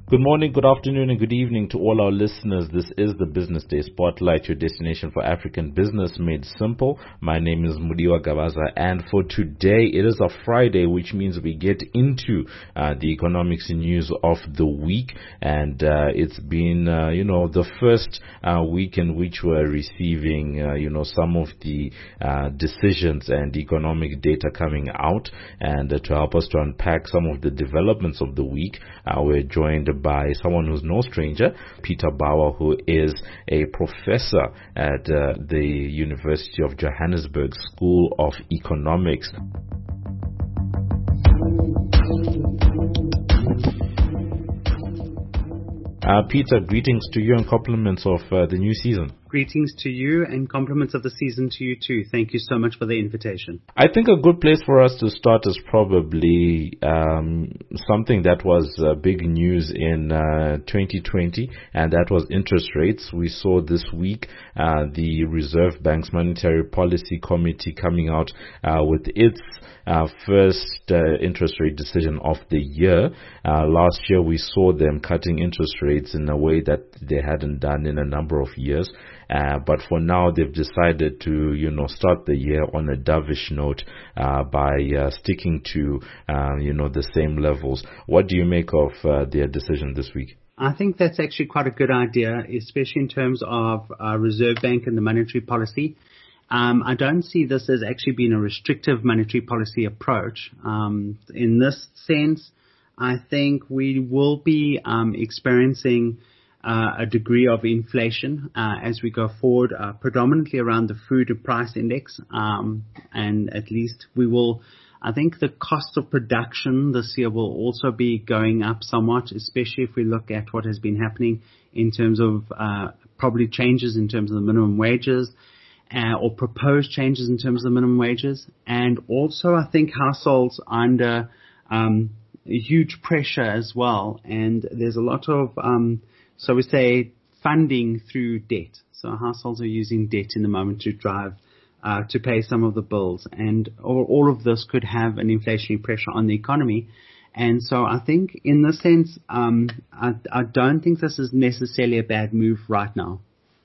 Good morning, good afternoon, and good evening to all our listeners. This is the Business Day Spotlight, your destination for African business made simple. My name is Mudiwa Gabaza, and for today, it is a Friday, which means we get into the economics news of the week. And it's been, the first week in which we're receiving, some of the decisions and economic data coming out. And to help us to unpack some of the developments of the week, we're joined by someone who's no stranger, Peter Bauer, who is a professor at the University of Johannesburg School of Economics. Peter, greetings to you and compliments of the new season. Greetings to you and compliments of the season to you too. Thank you so much for the invitation. I think a good place for us to start is probably something that was big news in 2020, and that was interest rates. We saw this week the Reserve Bank's Monetary Policy Committee coming out with its first interest rate decision of the year. Last year we saw them cutting interest rates in a way that they hadn't done in a number of years. But for now, they've decided to, start the year on a dovish note by sticking to, the same levels. What do you make of their decision this week? I think that's actually quite a good idea, especially in terms of Reserve Bank and the monetary policy. I don't see this as actually being a restrictive monetary policy approach. In this sense, I think we will be experiencing a degree of inflation as we go forward, predominantly around the food price index. And at least I think the cost of production this year will also be going up somewhat, especially if we look at what has been happening in terms of probably changes in terms of the minimum wages. Or proposed changes in terms of the minimum wages. And also I think households are under huge pressure as well. And there's a lot of, so we say, funding through debt. So households are using debt in the moment to drive, to pay some of the bills. And all of this could have an inflationary pressure on the economy. And so I think in this sense, I don't think this is necessarily a bad move right now.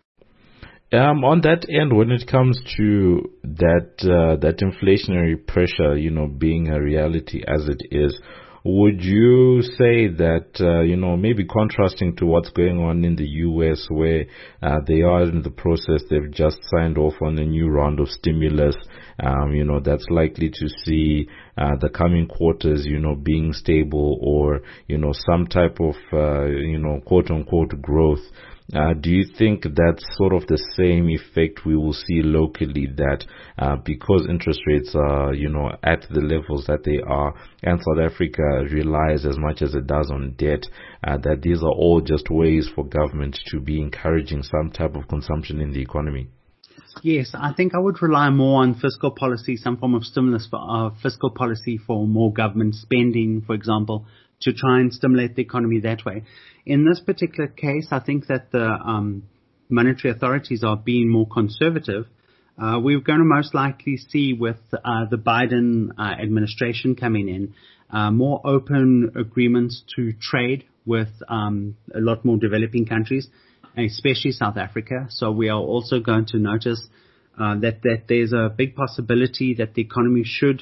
On that end, when it comes to that inflationary pressure, being a reality as it is, would you say that, maybe contrasting to what's going on in the U.S. where they are in the process, they've just signed off on a new round of stimulus, that's likely to see the coming quarters, being stable or, some type of, quote unquote growth. Do you think that's sort of the same effect we will see locally, that because interest rates are, at the levels that they are, and South Africa relies as much as it does on debt, that these are all just ways for government to be encouraging some type of consumption in the economy? Yes, I think I would rely more on fiscal policy, some form of stimulus for fiscal policy for more government spending, for example, to try and stimulate the economy that way. In this particular case, I think that the monetary authorities are being more conservative. We're going to most likely see with the Biden administration coming in more open agreements to trade with a lot more developing countries, especially South Africa. So we are also going to notice that there's a big possibility that the economy should,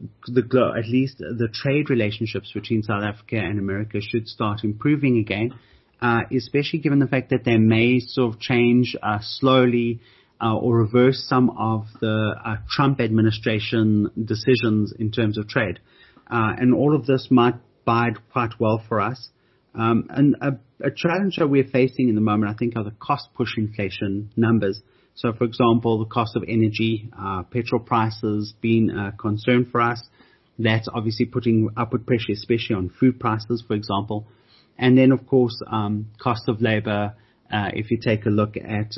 at least the trade relationships between South Africa and America should start improving again, especially given the fact that they may sort of change slowly or reverse some of the Trump administration decisions in terms of trade. And all of this might bide quite well for us. And a challenge that we're facing in the moment, I think, are the cost push inflation numbers. So, for example, the cost of energy, petrol prices being a concern for us. That's obviously putting upward pressure, especially on food prices, for example. And then, of course, cost of labor. If you take a look at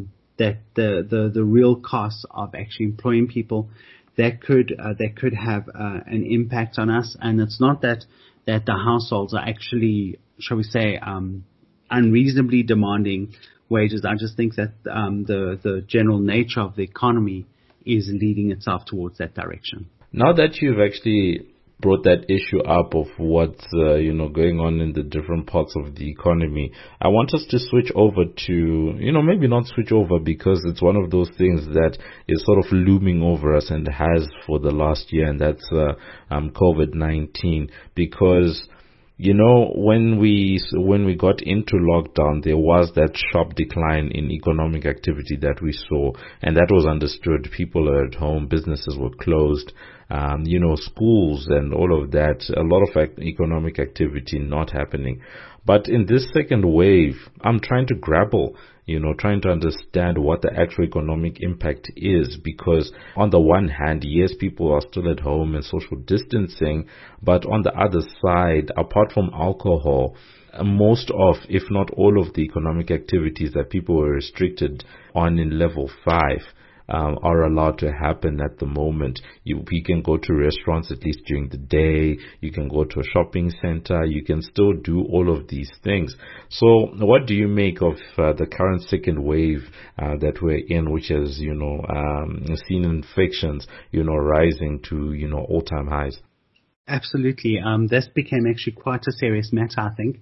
the real costs of actually employing people, that could have an impact on us. And it's not that the households are actually, shall we say, unreasonably demanding wages. I just think that the general nature of the economy is leading itself towards that direction. Now that you've actually brought that issue up of what's going on in the different parts of the economy, I want us to switch over to, maybe not switch over, because it's one of those things that is sort of looming over us and has for the last year, and that's COVID-19. Because when we got into lockdown, there was that sharp decline in economic activity that we saw, and that was understood. People are at home, businesses were closed, schools and all of that, a lot of economic activity not happening. But in this second wave, I'm trying to grapple, trying to understand what the actual economic impact is, because on the one hand, yes, people are still at home and social distancing, but on the other side, apart from alcohol, most of, if not all of the economic activities that people were restricted on in level 5 are allowed to happen at the moment. You can go to restaurants at least during the day. You can go to a shopping center. You can still do all of these things. So what do you make of the current second wave that we're in, which has, seen infections, rising to, all-time highs? Absolutely. This became actually quite a serious matter, I think.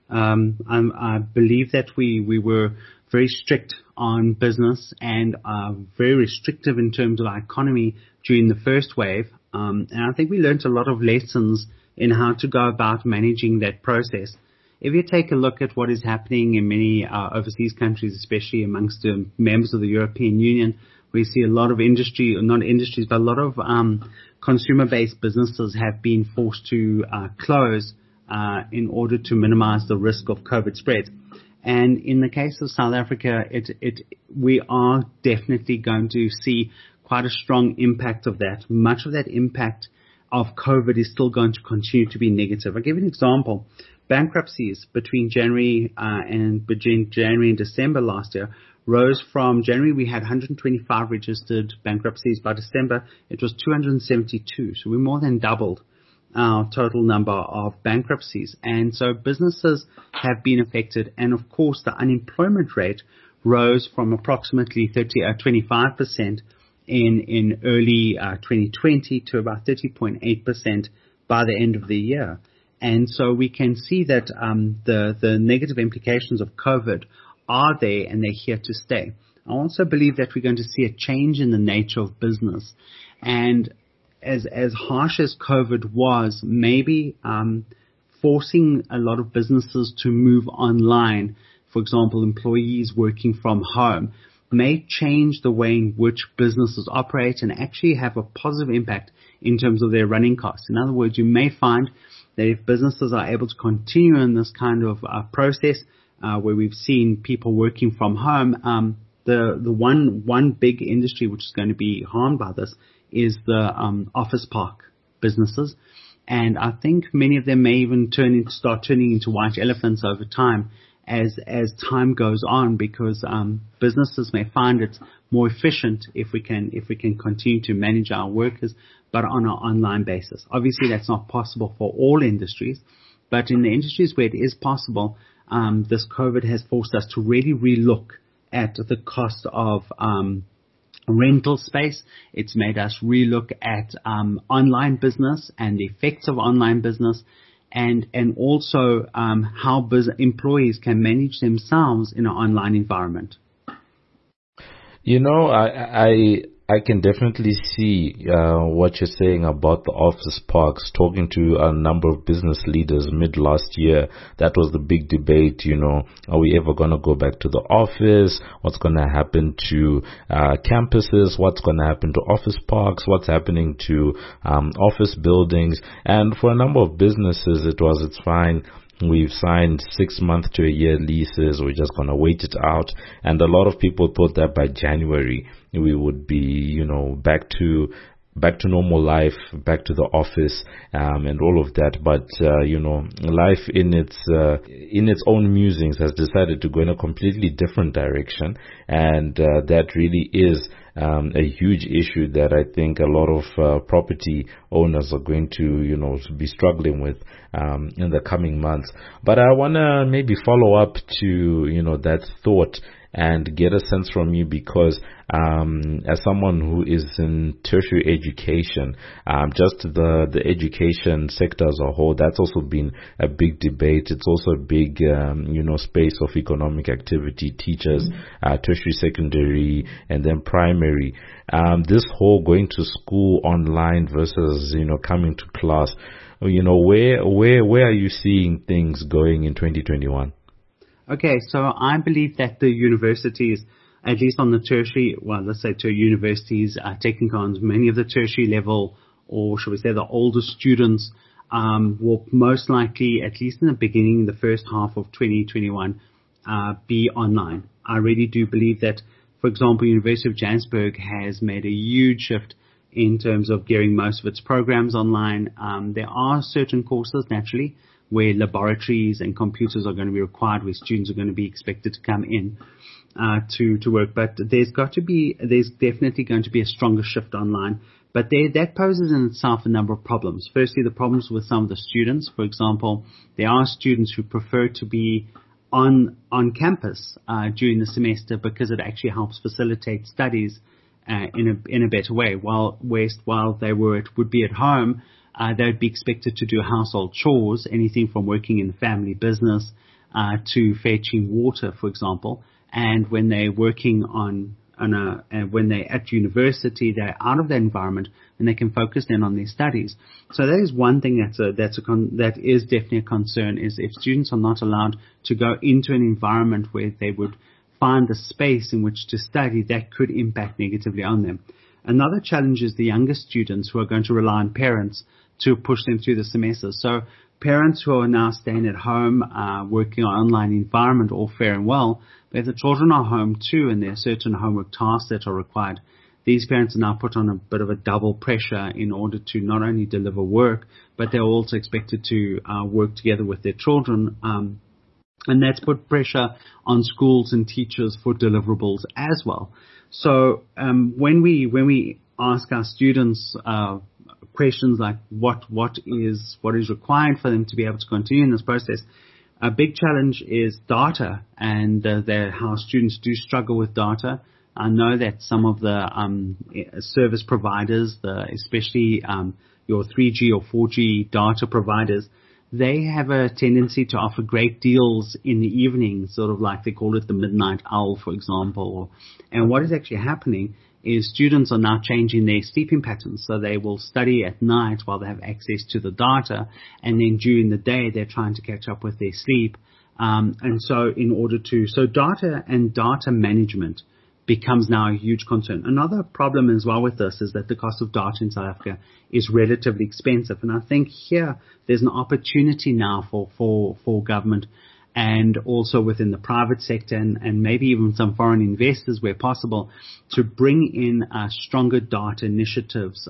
I believe that we were very strict on business and very restrictive in terms of our economy during the first wave. And I think we learned a lot of lessons in how to go about managing that process. If you take a look at what is happening in many overseas countries, especially amongst the members of the European Union, we see a lot of industry, or not industries, but a lot of consumer-based businesses have been forced to close in order to minimize the risk of COVID spread. And in the case of South Africa, we are definitely going to see quite a strong impact of that. Much of that impact of COVID is still going to continue to be negative. I'll give you an example. Bankruptcies between January and December last year rose from January. We had 125 registered bankruptcies. By December, it was 272. So we more than doubled our total number of bankruptcies. And so businesses have been affected. And of course, the unemployment rate rose from approximately 25% in early 2020 to about 30.8% by the end of the year. And so we can see that the negative implications of COVID are there, and they're here to stay. I also believe that we're going to see a change in the nature of business. And as harsh as COVID was, maybe forcing a lot of businesses to move online, for example, employees working from home, may change the way in which businesses operate and actually have a positive impact in terms of their running costs. In other words, you may find that if businesses are able to continue in this kind of process, where we've seen people working from home, the one big industry which is going to be harmed by this is the office park businesses. And I think many of them may even start turning into white elephants over time as time goes on, because businesses may find it more efficient if we can continue to manage our workers, but on an online basis. Obviously, that's not possible for all industries, but in the industries where it is possible, this COVID has forced us to really relook at the cost of rental space. It's made us relook at online business and the effects of online business, and also how employees can manage themselves in an online environment. I can definitely see what you're saying about the office parks. Talking to a number of business leaders mid last year, that was the big debate. Are we ever going to go back to the office? What's going to happen to campuses? What's going to happen to office parks? What's happening to office buildings? And for a number of businesses, it's fine. We've signed 6-month to a year leases. We're just going to wait it out. And a lot of people thought that by January we would be, back to normal life, back to the office, and all of that. But, life in its own musings has decided to go in a completely different direction. And, that really is a huge issue that I think a lot of property owners are going to, be struggling with in the coming months. But I want to maybe follow up to, that thought and get a sense from you, because as someone who is in tertiary education, just the education sector as a whole, that's also been a big debate. It's also a big space of economic activity. Teachers, tertiary, secondary, and then primary. This whole going to school online versus coming to class. Where are you seeing things going in 2021? Okay, so I believe that the universities, at least on the tertiary, let's say tertiary universities, technicons, many of the tertiary level, or should we say the older students, will most likely, at least in the beginning, the first half of 2021, be online. I really do believe that, for example, University of Johannesburg has made a huge shift in terms of gearing most of its programs online. There are certain courses, naturally, where laboratories and computers are going to be required, where students are going to be expected to come in to work. But there's definitely going to be a stronger shift online. But that poses in itself a number of problems. Firstly, the problems with some of the students. For example, there are students who prefer to be on campus during the semester because it actually helps facilitate studies in a better way. While they would be at home, they would be expected to do household chores, anything from working in the family business to fetching water, for example. And when they're working when they're at university, they're out of that environment and they can focus then on their studies. So that is one thing that is definitely a concern, is if students are not allowed to go into an environment where they would find the space in which to study, that could impact negatively on them. Another challenge is the younger students who are going to rely on parents to push them through the semester. So parents who are now staying at home, working on an online environment, all fair and well, but if the children are home too and there are certain homework tasks that are required, these parents are now put on a bit of a double pressure in order to not only deliver work, but they're also expected to work together with their children. And that's put pressure on schools and teachers for deliverables as well. So when we ask our students questions like what is required for them to be able to continue in this process, a big challenge is data, and how students do struggle with data. I know that some of the service providers, especially your 3G or 4G data providers, they have a tendency to offer great deals in the evening, sort of like they call it the midnight owl, for example. And what is actually happening is students are now changing their sleeping patterns. So they will study at night while they have access to the data, and then during the day they're trying to catch up with their sleep. So data and data management becomes now a huge concern. Another problem as well with this is that the cost of data in South Africa is relatively expensive. And I think here there's an opportunity now for government, and also within the private sector and maybe even some foreign investors where possible, to bring in stronger data initiatives,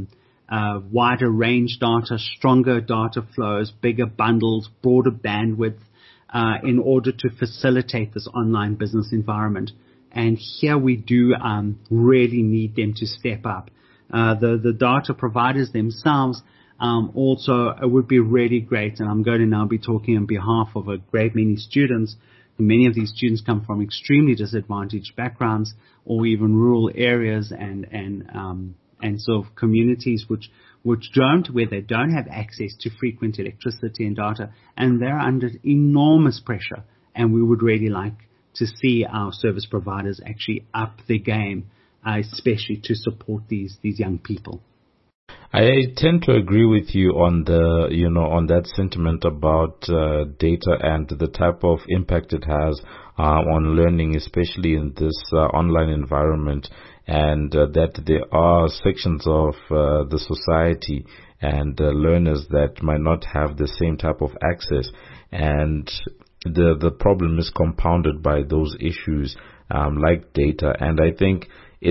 wider range data, stronger data flows, bigger bundles, broader bandwidth, in order to facilitate this online business environment. And here we do really need them to step up. The data providers themselves also, it would be really great, and I'm going to now be talking on behalf of a great many students. Many of these students come from extremely disadvantaged backgrounds, or even rural areas and sort of communities where they don't have access to frequent electricity and data, and they're under enormous pressure. And we would really like to see our service providers actually up the game, especially to support these young people. I tend to agree with you on on that sentiment about data and the type of impact it has on learning, especially in this online environment, and that there are sections of the society and learners that might not have the same type of access, and the problem is compounded by those issues like data. And I think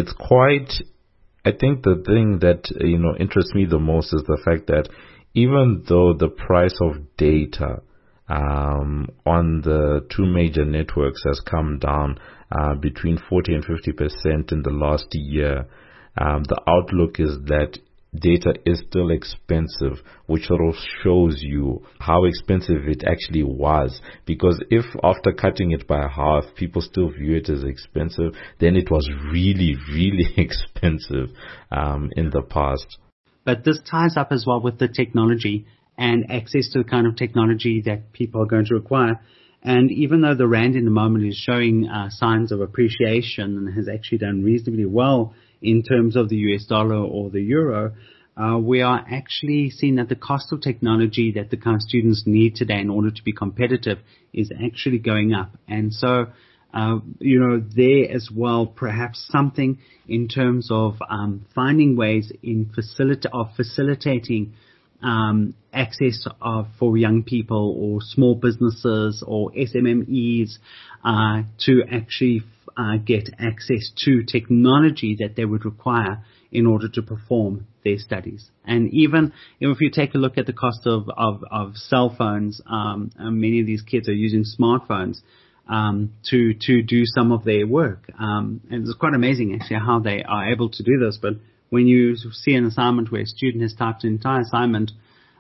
the thing that interests me the most is the fact that even though the price of data on the two major networks has come down between 40 and 50% in the last year, the outlook is that data is still expensive, which sort of shows you how expensive it actually was. Because if after cutting it by half, people still view it as expensive, then it was really, really expensive in the past. But this ties up as well with the technology and access to the kind of technology that people are going to require. And even though the rand in the moment is showing signs of appreciation and has actually done reasonably well in terms of the US dollar or the euro, we are actually seeing that the cost of technology that the kind of students need today in order to be competitive is actually going up. And so, there as well, perhaps something in terms of finding ways in facilitating access for young people or small businesses or SMMEs to actually get access to technology that they would require in order to perform their studies. And even if you take a look at the cost of cell phones, many of these kids are using smartphones to do some of their work. And it's quite amazing actually how they are able to do this. But when you see an assignment where a student has typed an entire assignment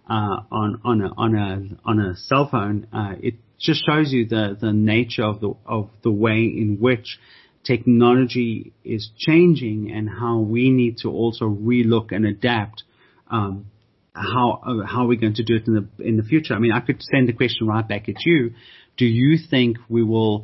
on a cell phone, it just shows you the nature of the way in which technology is changing and how we need to also relook and adapt how we're going to do it in the future. I mean, I could send the question right back at you. Do you think we will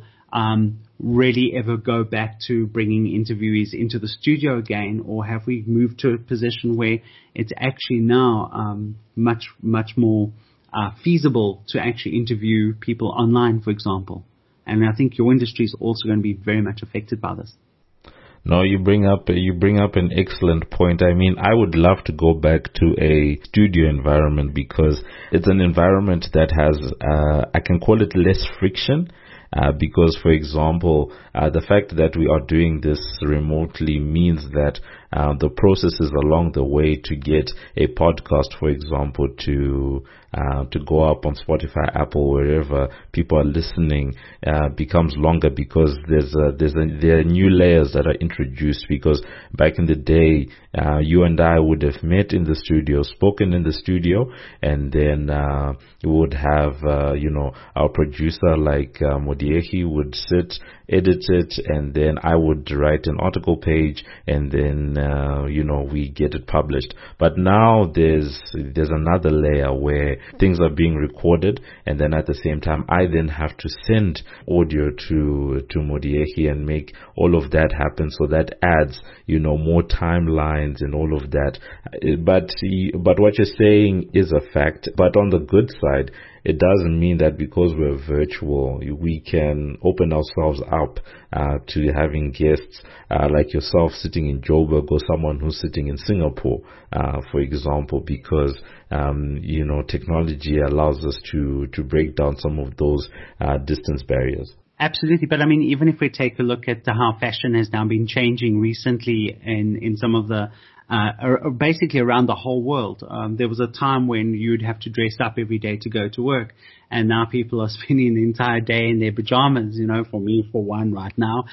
really ever go back to bringing interviewees into the studio again, or have we moved to a position where it's actually now much more feasible to actually interview people online, for example? And I think your industry is also going to be very much affected by this. No, you bring up an excellent point. I mean, I would love to go back to a studio environment because it's an environment that has, I can call it less friction. Because, for example, the fact that we are doing this remotely means that the processes along the way to get a podcast, for example, to go up on Spotify, Apple, wherever people are listening, becomes longer because there are new layers that are introduced. Because back in the day, you and I would have met in the studio, spoken in the studio, and then we would have our producer like Modiehi would sit, edit it, and then I would write an article page, and then we get it published. But now there's another layer where things are being recorded, and then at the same time I then have to send audio to Modiehi and make all of that happen. So that adds more timelines and all of that. But what you're saying is a fact. But on the good side, it doesn't mean that because we're virtual, we can open ourselves up to having guests like yourself sitting in Joburg or someone who's sitting in Singapore, for example, because technology allows us to break down some of those distance barriers. Absolutely. But I mean, even if we take a look at how fashion has now been changing recently in some of the basically around the whole world. There was a time when you'd have to dress up every day to go to work, and now people are spending the entire day in their pajamas. For me, for one, right now,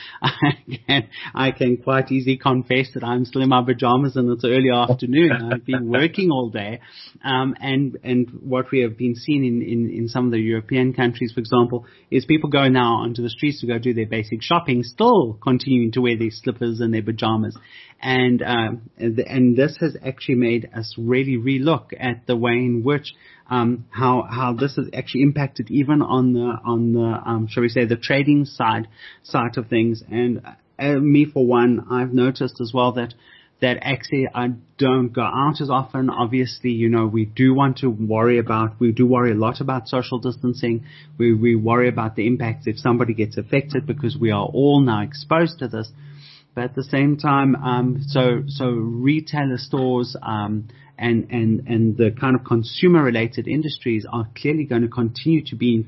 I can quite easily confess that I'm still in my pajamas and it's early afternoon. I've been working all day, and what we have been seeing in some of the European countries, for example, is people go now onto the streets to go do their basic shopping, still continuing to wear their slippers and their pajamas. And this has actually made us really relook at the way in which how this has actually impacted even on the shall we say the trading side of things. And me for one, I've noticed as well that actually I don't go out as often. Obviously, we do worry a lot about social distancing. We worry about the impacts if somebody gets affected because we are all now exposed to this. But at the same time, so retailer stores and the kind of consumer related industries are clearly going to continue to be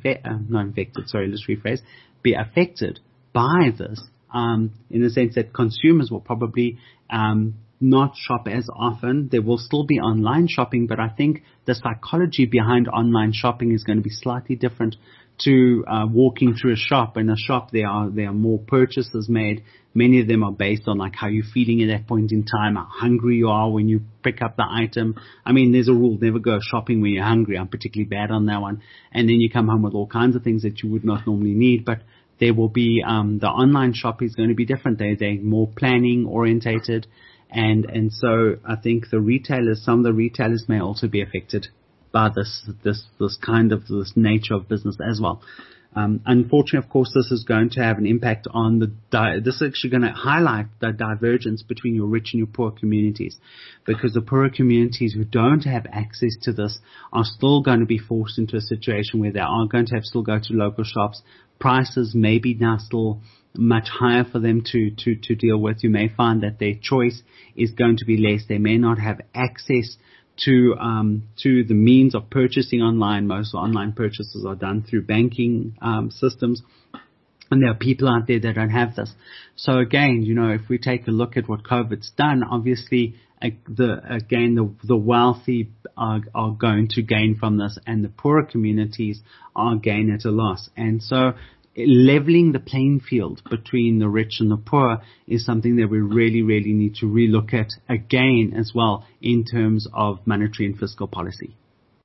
be affected by this, in the sense that consumers will probably not shop as often. There will still be online shopping, but I think the psychology behind online shopping is going to be slightly different to walking through a shop. In a shop, there are more purchases made. Many of them are based on like how you're feeling at that point in time, how hungry you are when you pick up the item. I mean, there's a rule: never go shopping when you're hungry. I'm particularly bad on that one. And then you come home with all kinds of things that you would not normally need. But there will be the online shop is going to be different. They're more planning orientated, and so I think some of the retailers may also be affected by this nature of business as well. Unfortunately, of course, this is going to have an impact on this is actually going to highlight the divergence between your rich and your poor communities, because the poorer communities who don't have access to this are still going to be forced into a situation where they are going to have still go to local shops. Prices may be now still much higher for them to deal with. You may find that their choice is going to be less. They may not have access to the means of purchasing online. Most online purchases are done through banking systems, and there are people out there that don't have this. So again, if we take a look at what COVID's done, obviously the wealthy are going to gain from this, and the poorer communities are gain at a loss. And so leveling the playing field between the rich and the poor is something that we really, really need to relook at again as well in terms of monetary and fiscal policy.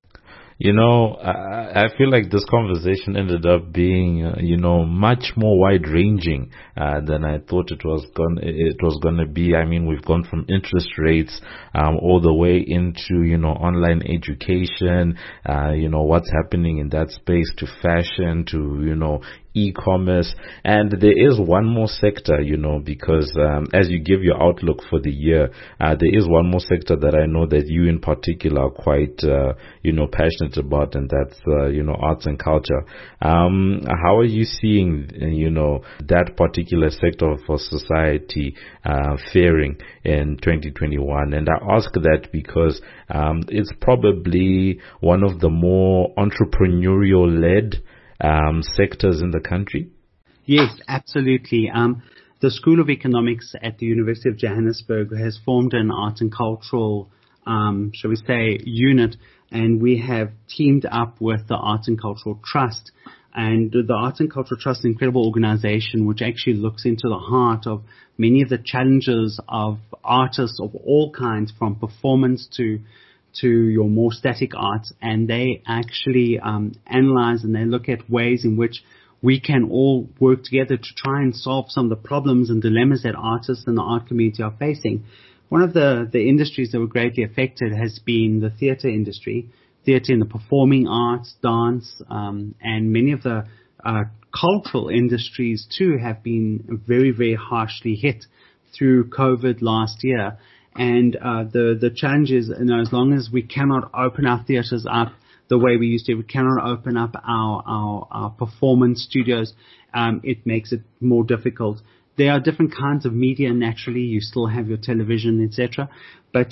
I feel like this conversation ended up being, much more wide-ranging than I thought it was going to be. I mean, we've gone from interest rates all the way into, online education, what's happening in that space, to fashion, to, e-commerce. And there is one more sector, because as you give your outlook for the year, there is one more sector that I know that you in particular are quite, passionate about, and that's, arts and culture. How are you seeing, that particular sector for society faring in 2021? And I ask that because it's probably one of the more entrepreneurial-led sectors in the country? Yes, absolutely. The School of Economics at the University of Johannesburg has formed an art and cultural, shall we say, unit, and we have teamed up with the Arts and Cultural Trust. And the Arts and Cultural Trust is an incredible organization which actually looks into the heart of many of the challenges of artists of all kinds, from performance to your more static arts, and they actually analyze and they look at ways in which we can all work together to try and solve some of the problems and dilemmas that artists and the art community are facing. One of the industries that were greatly affected has been the theater industry, theater in the performing arts, dance, and many of the cultural industries too have been very, very harshly hit through COVID last year. And the challenge is, as long as we cannot open our theaters up the way we used to, we cannot open up our performance studios, it makes it more difficult. There are different kinds of media. Naturally, you still have your television, etc. But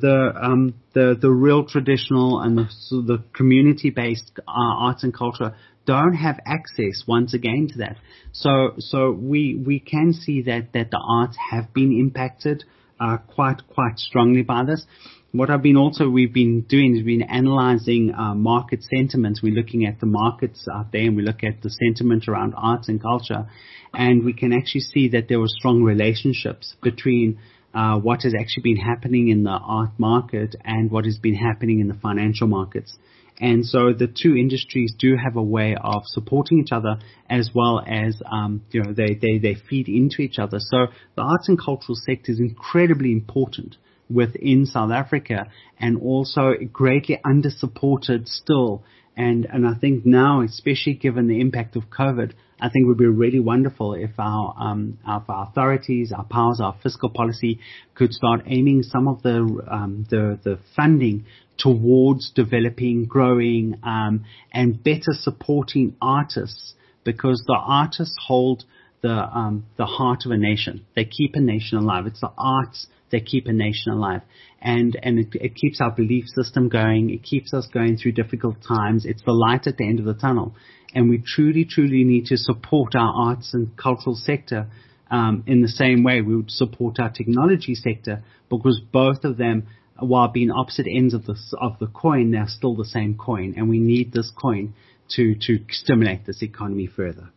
the real traditional and the community-based arts and culture don't have access once again to that. So we can see that the arts have been impacted quite strongly by this. What we've been doing is we've been analyzing market sentiments. We're looking at the markets out there, and we look at the sentiment around arts and culture, and we can actually see that there were strong relationships between what has actually been happening in the art market and what has been happening in the financial markets. And so the two industries do have a way of supporting each other, as well as, they feed into each other. So the arts and cultural sector is incredibly important within South Africa, and also greatly under-supported still. And I think now, especially given the impact of COVID, I think it would be really wonderful if our authorities, our powers, our fiscal policy could start aiming some of the funding towards developing, growing, and better supporting artists, because the artists hold the heart of a nation. They keep a nation alive. It's the arts that keep a nation alive. And it keeps our belief system going. It keeps us going through difficult times. It's the light at the end of the tunnel. And we truly, truly need to support our arts and cultural sector in the same way we would support our technology sector, because both of them, while being opposite ends of the coin, they're still the same coin. And we need this coin to stimulate this economy further.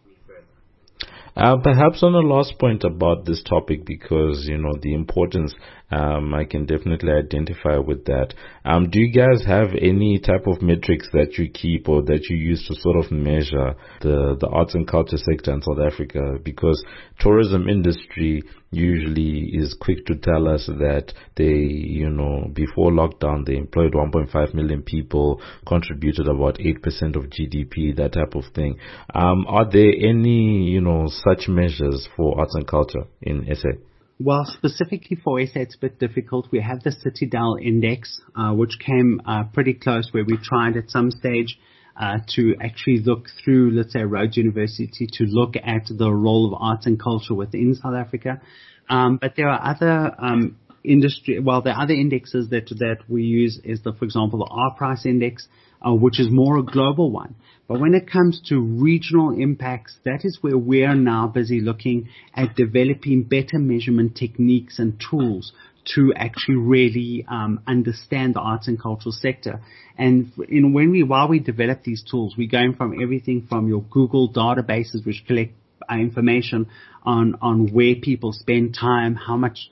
Perhaps on the last point about this topic, because, the importance, I can definitely identify with that. Do you guys have any type of metrics that you keep or that you use to sort of measure the arts and culture sector in South Africa? Because tourism industry usually is quick to tell us that they, before lockdown, they employed 1.5 million people, contributed about 8% of GDP, that type of thing. Are there any, such measures for arts and culture in SA? Well, specifically for SA, it's a bit difficult. We have the Citadel Index, which came pretty close, where we tried at some stage to actually look through, let's say, Rhodes University to look at the role of arts and culture within South Africa. But there are other the other indexes that we use is for example, the R Price Index, which is more a global one. But when it comes to regional impacts, that is where we are now busy looking at developing better measurement techniques and tools to actually really understand the arts and cultural sector. And while we develop these tools, we're going from everything from your Google databases, which collect information on where people spend time, how much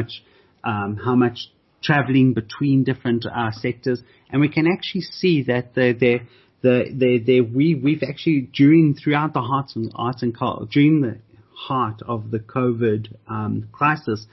traveling between different sectors, and we can actually see that we've actually throughout the arts and culture, during the heart of the COVID crisis,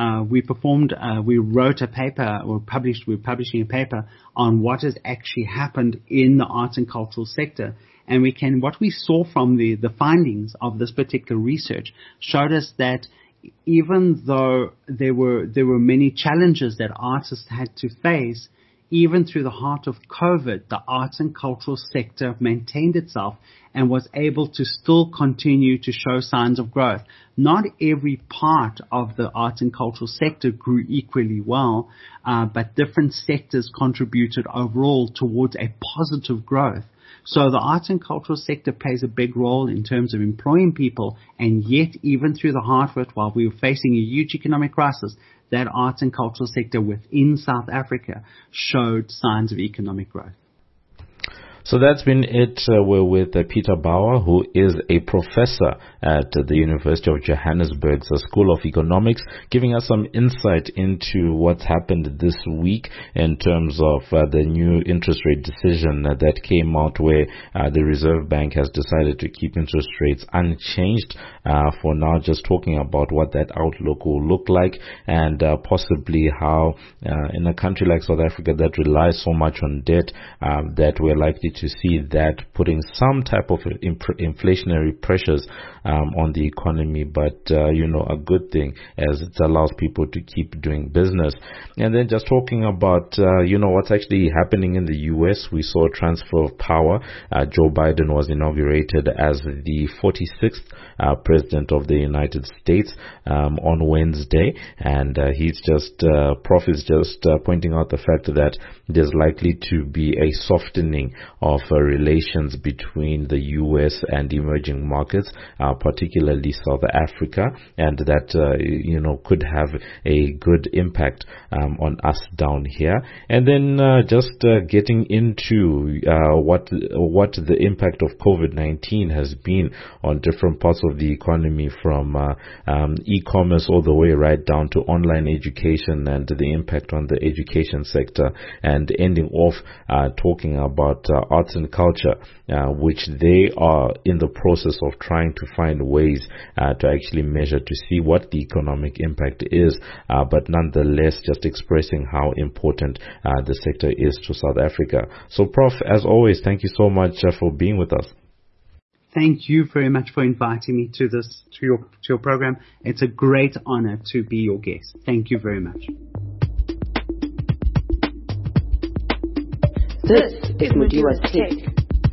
we wrote a paper, we're publishing a paper on what has actually happened in the arts and cultural sector. And what we saw from the findings of this particular research showed us that even though there were many challenges that artists had to face, even through the heart of COVID, the arts and cultural sector maintained itself and was able to still continue to show signs of growth. Not every part of the arts and cultural sector grew equally well, but different sectors contributed overall towards a positive growth. So the arts and cultural sector plays a big role in terms of employing people, and yet even through the heart of it, while we were facing a huge economic crisis, that arts and cultural sector within South Africa showed signs of economic growth. So that's been it. We're with Peter Bauer, who is a professor at the University of Johannesburg's School of Economics, giving us some insight into what's happened this week in terms of the new interest rate decision that came out, where the Reserve Bank has decided to keep interest rates unchanged for now, just talking about what that outlook will look like, and possibly how in a country like South Africa that relies so much on debt, that we're likely to see that putting some type of inflationary pressures on the economy, but a good thing, as it allows people to keep doing business. And then just talking about what's actually happening in the US, we saw a transfer of power. Joe Biden was inaugurated as the 46th president of the United States on Wednesday, and he's just Prof is just pointing out the fact that there's likely to be a softening of relations between the US and emerging markets, particularly South Africa, and that could have a good impact on us down here. And then just getting into what the impact of COVID-19 has been on different parts of the economy, from e-commerce all the way right down to online education and the impact on the education sector, and ending off talking about arts and culture, which they are in the process of trying to find ways to actually measure to see what the economic impact is, but nonetheless just expressing how important the sector is to South Africa. So Prof, as always, thank you so much for being with us. Thank you very much for inviting me to your program. It's a great honor to be your guest. Thank you very much. This is Mudiwa's Take.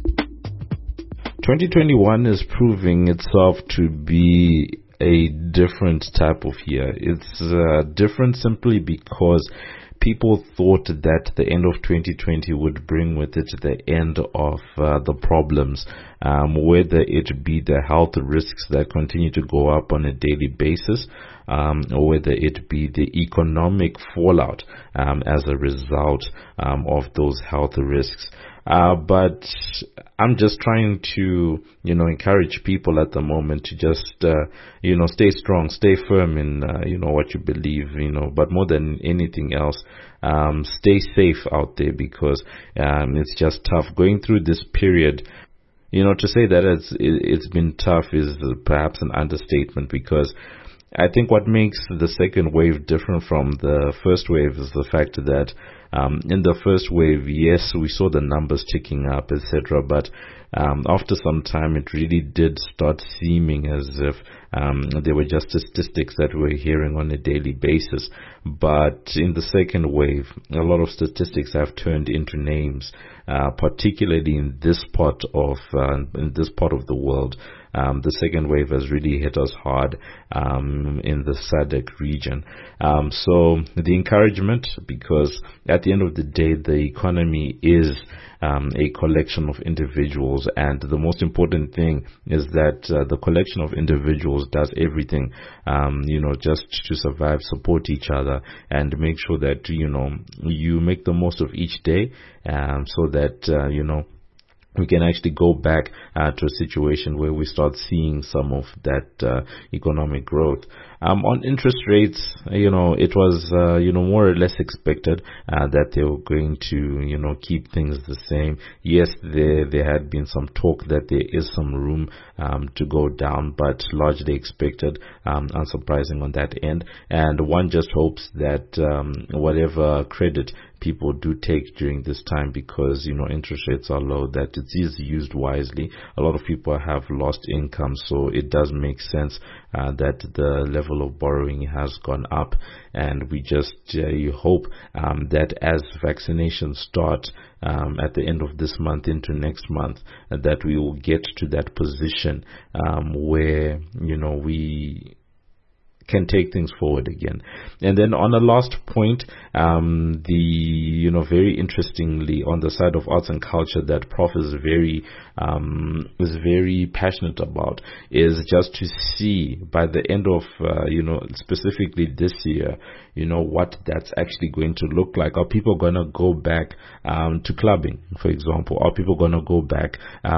2021 is proving itself to be a different type of year. It's different simply because people thought that the end of 2020 would bring with it the end of the problems, whether it be the health risks that continue to go up on a daily basis, or whether it be the economic fallout as a result of those health risks. But I'm just trying to, encourage people at the moment to just, stay strong, stay firm in, what you believe, but more than anything else, stay safe out there, because, it's just tough going through this period. To say that it's been tough is perhaps an understatement, because I think what makes the second wave different from the first wave is the fact that in the first wave, yes, we saw the numbers ticking up, etc., but after some time, it really did start seeming as if they were just statistics that we're hearing on a daily basis. But in the second wave, a lot of statistics have turned into names, particularly in this part of the world. The second wave has really hit us hard in the SADC region. So the encouragement, because at the end of the day, the economy is a collection of individuals, and the most important thing is that the collection of individuals does everything, just to survive, support each other, and make sure that, you make the most of each day, so that, we can actually go back to a situation where we start seeing some of that economic growth. On interest rates, it was, more or less expected that they were going to, keep things the same. Yes, there had been some talk that there is some room to go down, but largely expected, unsurprising on that end. And one just hopes that whatever credit people do take during this time, because interest rates are low, that it is used wisely. A lot of people have lost income, so it does make sense that the level of borrowing has gone up, and we just you hope that as vaccinations start at the end of this month into next month, that we will get to that position where we can take things forward again. And then on the last point, very interestingly, on the side of arts and culture, that Prof is very passionate about, is just to see by the end of specifically this year, what that's actually going to look like. Are people going to go back to clubbing, for example? Are people going to go back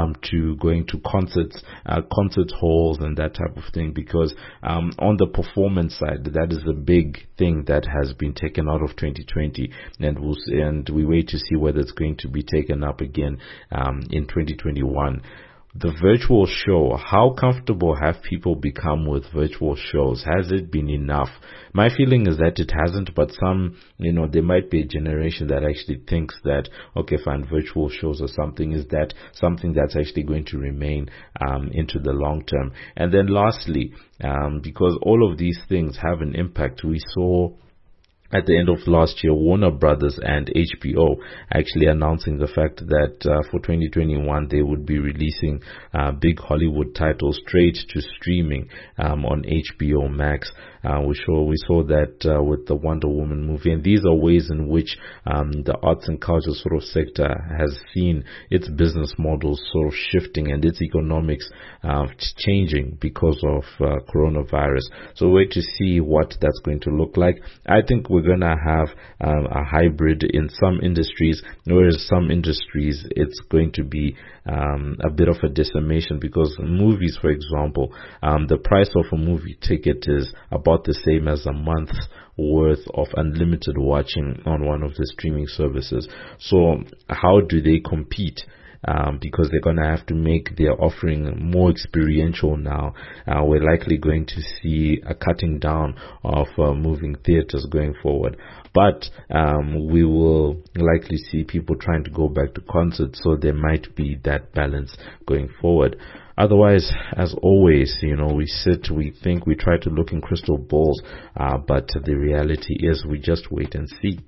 to going to concerts, concert halls and that type of thing? Because on the performance side, that is a big thing that has been taken out of 2020, and we wait to see whether it's going to be taken up again in 2021. The virtual show, how comfortable have people become with virtual shows? Has it been enough? My feeling is that it hasn't, but some, there might be a generation that actually thinks that, okay, fine, virtual shows or something, is that something that's actually going to remain into the long term? And then lastly, because all of these things have an impact, we saw at the end of last year, Warner Brothers and HBO actually announcing the fact that for 2021 they would be releasing big Hollywood titles straight to streaming on HBO Max. We saw that with the Wonder Woman movie, and these are ways in which the arts and culture sort of sector has seen its business models sort of shifting and its economics changing because of coronavirus. So wait to see what that's going to look like. I think we're going to have a hybrid in some industries, whereas some industries it's going to be a bit of a decimation, because movies, for example, the price of a movie ticket is about the same as a month's worth of unlimited watching on one of the streaming services. So how do they compete? Because they're going to have to make their offering more experiential now. We're likely going to see a cutting down of moving theaters going forward. But we will likely see people trying to go back to concerts, so there might be that balance going forward. Otherwise, as always, we sit, we think, we try to look in crystal balls, but the reality is we just wait and see.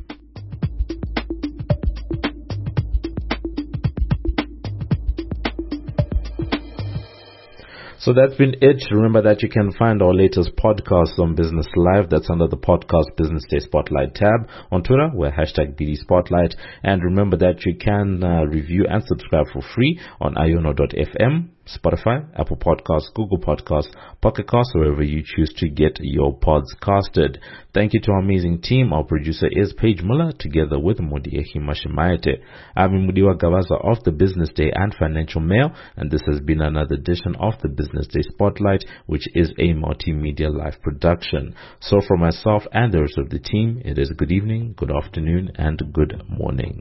So that's been it. Remember that you can find our latest podcasts on Business Live. That's under the Podcast Business Day Spotlight tab. On Twitter, we're #BD Spotlight. And remember that you can review and subscribe for free on iono.fm. Spotify, Apple Podcasts, Google Podcasts, Pocket Casts, wherever you choose to get your pods casted. Thank you to our amazing team. Our producer is Paige Muller, together with Mudiyehi Mashimayete. I'm Mudiwa Gavaza of the Business Day and Financial Mail, and this has been another edition of the Business Day Spotlight, which is a multimedia live production. So for myself and the rest of the team, it is good evening, good afternoon, and good morning.